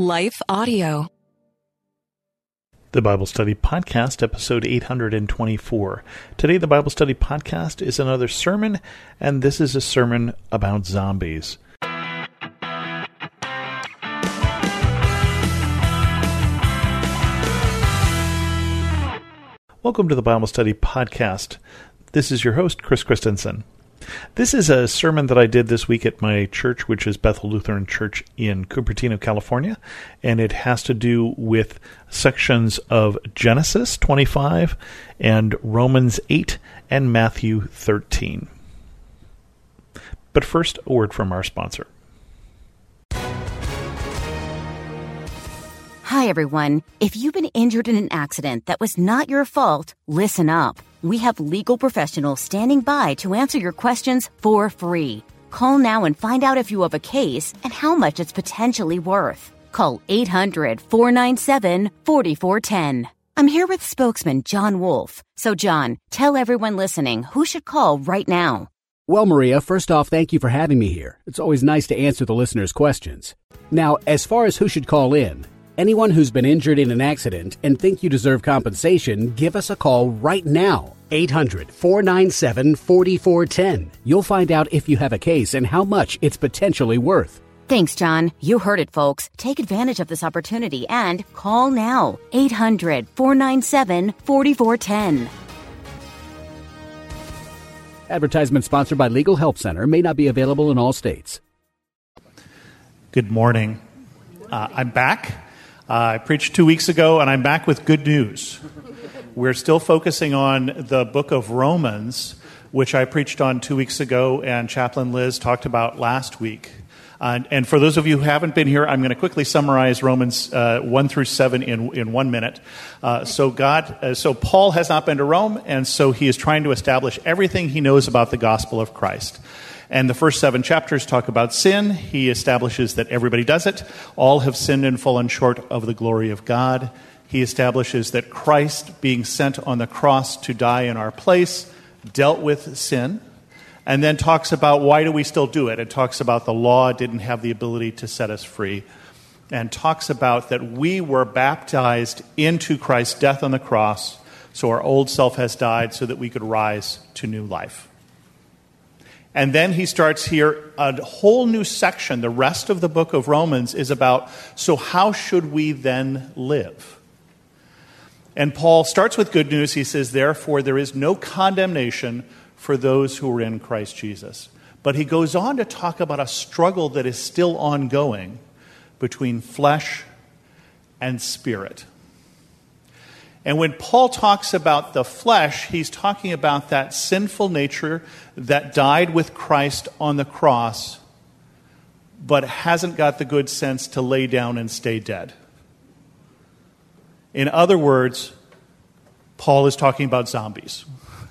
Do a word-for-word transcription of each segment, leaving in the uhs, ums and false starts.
Life Audio. The Bible Study Podcast, episode eight hundred twenty-four. Today, the Bible Study Podcast is another sermon, and this is a sermon about zombies. Welcome to the Bible Study Podcast. This is your host, Chris Christensen. This is a sermon that I did this week at my church, which is Bethel Lutheran Church in Cupertino, California, and it has to do with sections of Genesis twenty-five and Romans eight and Matthew thirteen. But first, a word from our sponsor. Hi, everyone. If you've been injured in an accident that was not your fault, listen up. We have legal professionals standing by to answer your questions for free. Call now and find out if you have a case and how much it's potentially worth. Call eight hundred, four nine seven, four four one zero. I'm here with spokesman John Wolf. So, John, tell everyone listening who should call right now. Well, Maria, first off, thank you for having me here. It's always nice to answer the listeners' questions. Now, as far as who should call in, anyone who's been injured in an accident and think you deserve compensation, give us a call right now. eight hundred, four nine seven, four four one zero. You'll find out if you have a case and how much it's potentially worth. Thanks, John. You heard it, folks. Take advantage of this opportunity and call now. eight hundred, four nine seven, four four one zero. Advertisement sponsored by Legal Help Center. May not be available in all states. Good morning. Uh, I'm back. Uh, I preached two weeks ago, and I'm back with good news. We're still focusing on the book of Romans, which I preached on two weeks ago, and Chaplain Liz talked about last week. Uh, and for those of you who haven't been here, I'm going to quickly summarize Romans uh, one through seven in in one minute. Uh, so God, uh, so Paul has not been to Rome, and so he is trying to establish everything he knows about the gospel of Christ. And the first seven chapters talk about sin. He establishes that everybody does it. All have sinned and fallen short of the glory of God. He establishes that Christ, being sent on the cross to die in our place, dealt with sin. And then talks about why do we still do it. It talks about the law didn't have the ability to set us free. And talks about that we were baptized into Christ's death on the cross, so our old self has died so that we could rise to new life. And then he starts here a whole new section. The rest of the book of Romans is about, so how should we then live? And Paul starts with good news. He says, therefore, there is no condemnation for those who are in Christ Jesus. But he goes on to talk about a struggle that is still ongoing between flesh and spirit. And when Paul talks about the flesh, he's talking about that sinful nature that died with Christ on the cross, but hasn't got the good sense to lay down and stay dead. In other words, Paul is talking about zombies.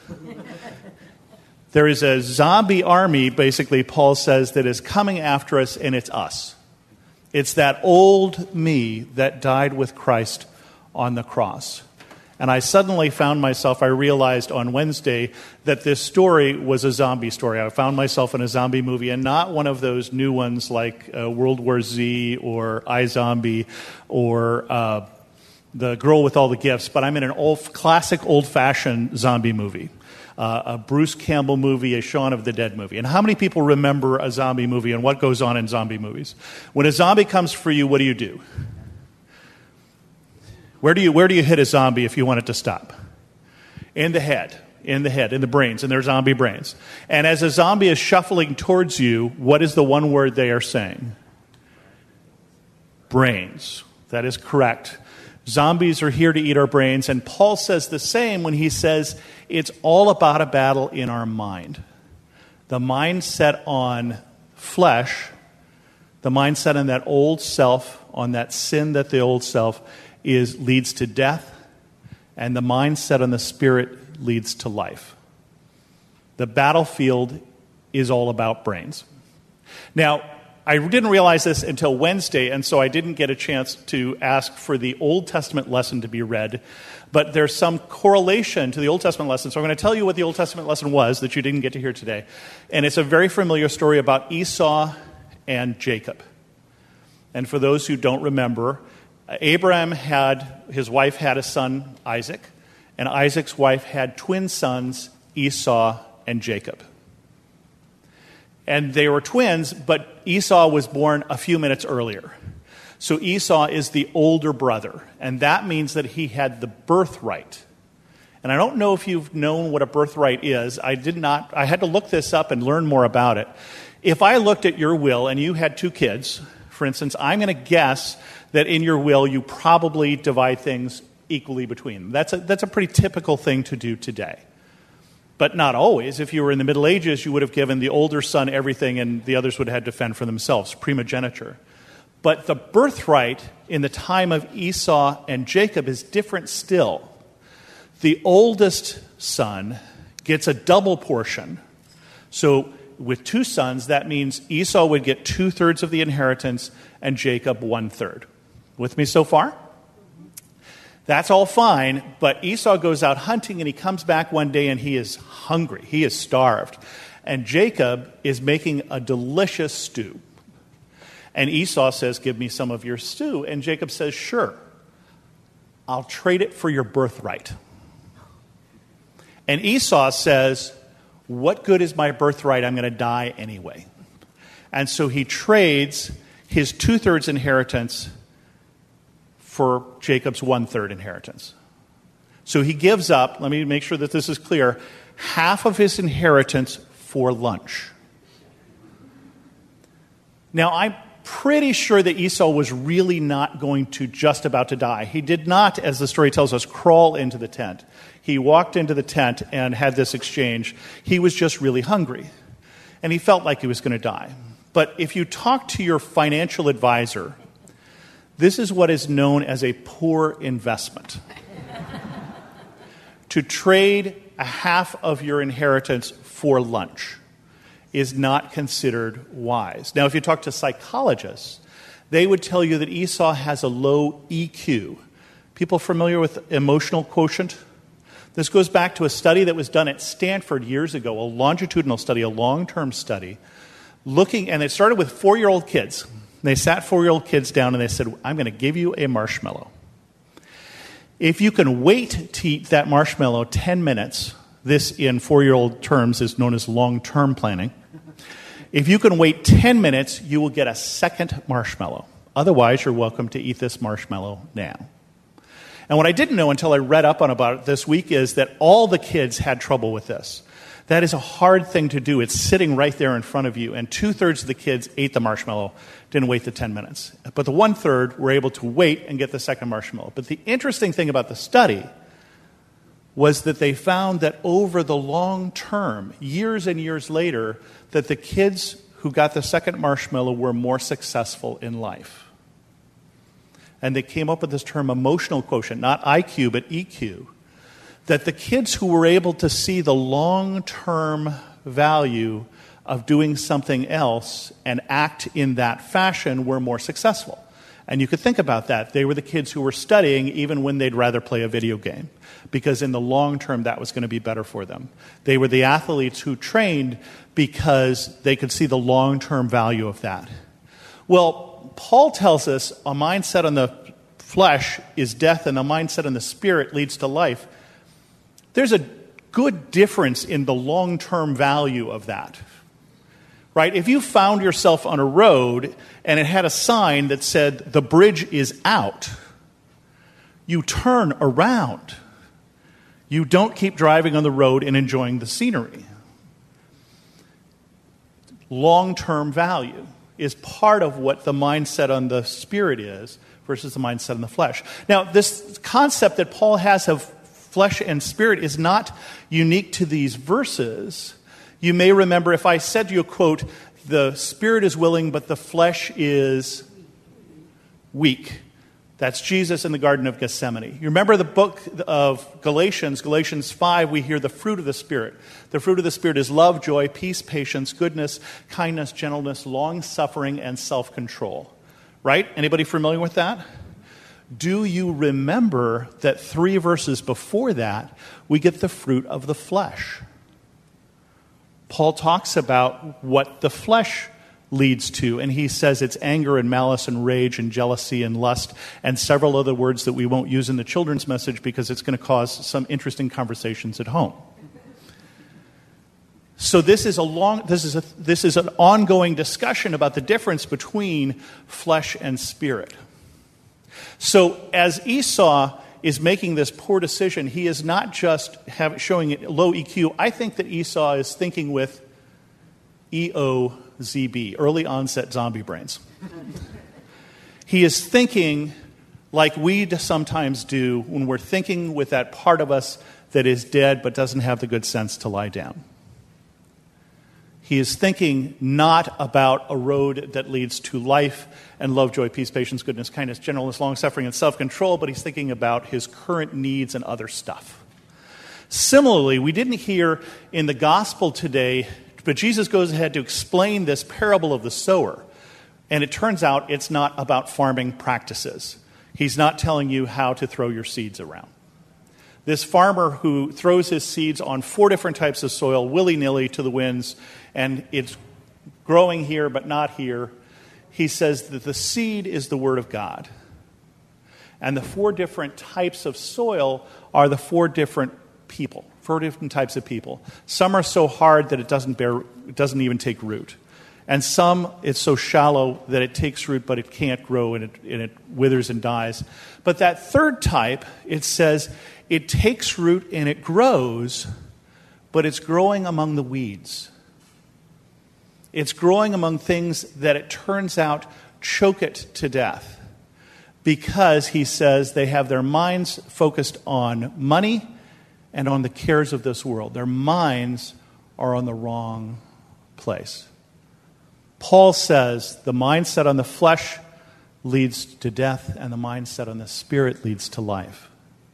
There is a zombie army, basically, Paul says, that is coming after us, and it's us. It's that old me that died with Christ on the cross. And I suddenly found myself, I realized on Wednesday that this story was a zombie story. I found myself in a zombie movie, and not one of those new ones like uh, World War Z or iZombie or uh, The Girl with All the Gifts, but I'm in an old, classic old-fashioned zombie movie. Uh, a Bruce Campbell movie, a Shaun of the Dead movie. And how many people remember a zombie movie and what goes on in zombie movies? When a zombie comes for you, what do you do? Where do you where do you hit a zombie if you want it to stop? In the head, in the head, in the brains, in their zombie brains. And as a zombie is shuffling towards you, what is the one word they are saying? Brains. That is correct. Zombies are here to eat our brains, and Paul says the same when he says it's all about a battle in our mind. The mind set on flesh, the mindset on that old self, on that sin that the old self is leads to death, and the mindset on the spirit leads to life. The battlefield is all about brains. Now, I didn't realize this until Wednesday, and so I didn't get a chance to ask for the Old Testament lesson to be read. But there's some correlation to the Old Testament lesson. So I'm going to tell you what the Old Testament lesson was that you didn't get to hear today. And it's a very familiar story about Esau and Jacob. And for those who don't remember, Abraham had, his wife had a son, Isaac, and Isaac's wife had twin sons, Esau and Jacob. And they were twins, but Esau was born a few minutes earlier. So Esau is the older brother, and that means that he had the birthright. And I don't know if you've known what a birthright is. I did not. I had to look this up and learn more about it. If I looked at your will and you had two kids, for instance, I'm going to guess that in your will you probably divide things equally between them. That's a, that's a pretty typical thing to do today. But not always. If you were in the Middle Ages, you would have given the older son everything and the others would have had to fend for themselves, primogeniture. But the birthright in the time of Esau and Jacob is different still. The oldest son gets a double portion. So with two sons, that means Esau would get two-thirds of the inheritance and Jacob one-third. With me so far? That's all fine, but Esau goes out hunting and he comes back one day and he is hungry. He is starved. And Jacob is making a delicious stew. And Esau says, give me some of your stew. And Jacob says, sure, I'll trade it for your birthright. And Esau says, what good is my birthright? I'm going to die anyway. And so he trades his two-thirds inheritance for Jacob's one-third inheritance. So he gives up, let me make sure that this is clear, half of his inheritance for lunch. Now, I'm pretty sure that Esau was really not going to just about to die. He did not, as the story tells us, crawl into the tent. He walked into the tent and had this exchange. He was just really hungry, and he felt like he was going to die. But if you talk to your financial advisor, this is what is known as a poor investment. To trade a half of your inheritance for lunch is not considered wise. Now, if you talk to psychologists, they would tell you that Esau has a low E Q. People familiar with emotional quotient? This goes back to a study that was done at Stanford years ago, a longitudinal study, a long-term study, looking, and it started with four-year-old kids. They sat four-year-old kids down and they said, I'm going to give you a marshmallow. If you can wait to eat that marshmallow ten minutes, this in four-year-old terms is known as long-term planning. If you can wait ten minutes, you will get a second marshmallow. Otherwise, you're welcome to eat this marshmallow now. And what I didn't know until I read up on about it this week is that all the kids had trouble with this. That is a hard thing to do. It's sitting right there in front of you. And two-thirds of the kids ate the marshmallow, didn't wait the ten minutes. But the one-third were able to wait and get the second marshmallow. But the interesting thing about the study was that they found that over the long term, years and years later, that the kids who got the second marshmallow were more successful in life. And they came up with this term emotional quotient, not I Q, but E Q. That the kids who were able to see the long-term value of doing something else and act in that fashion were more successful. And you could think about that. They were the kids who were studying even when they'd rather play a video game, because in the long term that was going to be better for them. They were the athletes who trained because they could see the long-term value of that. Well, Paul tells us a mindset on the flesh is death and a mindset on the spirit leads to life. There's a good difference in the long-term value of that. Right? If you found yourself on a road and it had a sign that said, the bridge is out, you turn around. You don't keep driving on the road and enjoying the scenery. Long-term value is part of what the mindset on the spirit is versus the mindset on the flesh. Now, this concept that Paul has of flesh and spirit is not unique to these verses. You may remember if I said to you, quote, the spirit is willing, but the flesh is weak. That's Jesus in the Garden of Gethsemane. You remember the book of Galatians, Galatians five, we hear the fruit of the Spirit. The fruit of the Spirit is love, joy, peace, patience, goodness, kindness, gentleness, long-suffering, and self-control. Right? Anybody familiar with that? Do you remember that three verses before that, we get the fruit of the flesh? Paul talks about what the flesh leads to. And he says it's anger and malice and rage and jealousy and lust and several other words that we won't use in the children's message because it's going to cause some interesting conversations at home. So this is a long, this is a, this is an ongoing discussion about the difference between flesh and spirit. So as Esau is making this poor decision, he is not just have, showing it low E Q. I think that Esau is thinking with E O Z B, early onset zombie brains. He is thinking like we sometimes do when we're thinking with that part of us that is dead but doesn't have the good sense to lie down. He is thinking not about a road that leads to life and love, joy, peace, patience, goodness, kindness, gentleness, long-suffering, and self-control, but he's thinking about his current needs and other stuff. Similarly, we didn't hear in the gospel today, but Jesus goes ahead to explain this parable of the sower. And it turns out it's not about farming practices. He's not telling you how to throw your seeds around. This farmer who throws his seeds on four different types of soil, willy-nilly to the winds, and it's growing here but not here, he says that the seed is the Word of God. And the four different types of soil are the four different people, four different types of people. Some are so hard that it doesn't bear, it doesn't even take root. And some, it's so shallow that it takes root, but it can't grow, and it, and it withers and dies. But that third type, it says, it takes root and it grows, but it's growing among the weeds. It's growing among things that it turns out choke it to death. Because, he says, they have their minds focused on money and on the cares of this world. Their minds are on the wrong place. Paul says the mindset on the flesh leads to death, and the mindset on the spirit leads to life.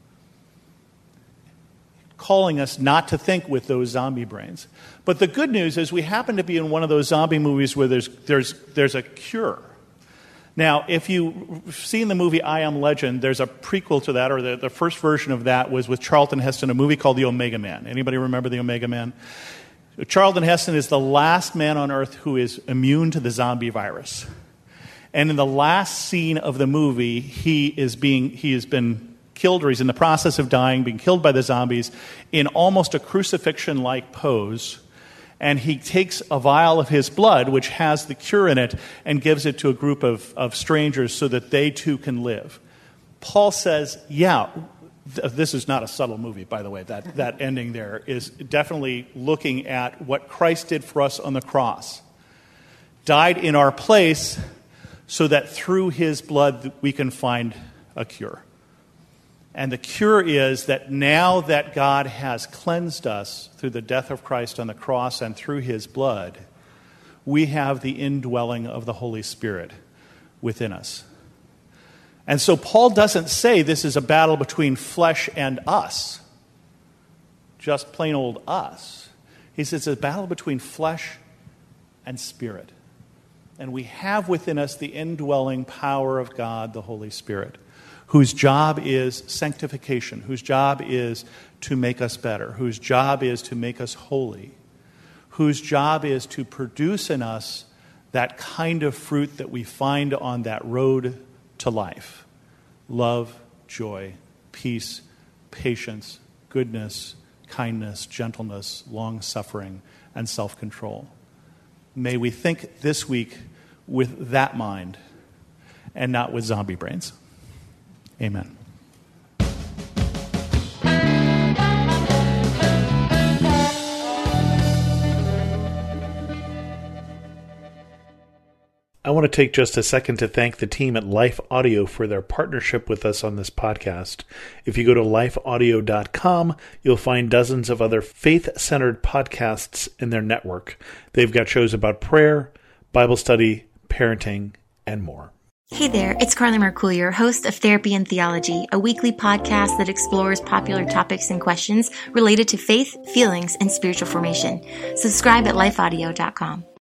Calling us not to think with those zombie brains. But the good news is we happen to be in one of those zombie movies where there's there's there's a cure. Now, if you've seen the movie I Am Legend, there's a prequel to that, or the, the first version of that was with Charlton Heston, a movie called The Omega Man. Anybody remember The Omega Man? Charlton Heston is the last man on earth who is immune to the zombie virus. And in the last scene of the movie, he is being he has been killed, or he's in the process of dying, being killed by the zombies in almost a crucifixion-like pose. And he takes a vial of his blood, which has the cure in it, and gives it to a group of, of strangers so that they too can live. Paul says, yeah, th- this is not a subtle movie, by the way. That, that ending there is definitely looking at what Christ did for us on the cross. Died in our place so that through his blood we can find a cure. And the cure is that now that God has cleansed us through the death of Christ on the cross and through his blood, we have the indwelling of the Holy Spirit within us. And so Paul doesn't say this is a battle between flesh and us, just plain old us. He says it's a battle between flesh and spirit. And we have within us the indwelling power of God, the Holy Spirit, whose job is sanctification, whose job is to make us better, whose job is to make us holy, whose job is to produce in us that kind of fruit that we find on that road to life. Love, joy, peace, patience, goodness, kindness, gentleness, long-suffering, and self-control. May we think this week with that mind and not with zombie brains. Amen. I want to take just a second to thank the team at Life Audio for their partnership with us on this podcast. If you go to life audio dot com, you'll find dozens of other faith-centered podcasts in their network. They've got shows about prayer, Bible study, parenting, and more. Hey there, it's Carly Mercourier, host of Therapy and Theology, a weekly podcast that explores popular topics and questions related to faith, feelings, and spiritual formation. Subscribe at life audio dot com.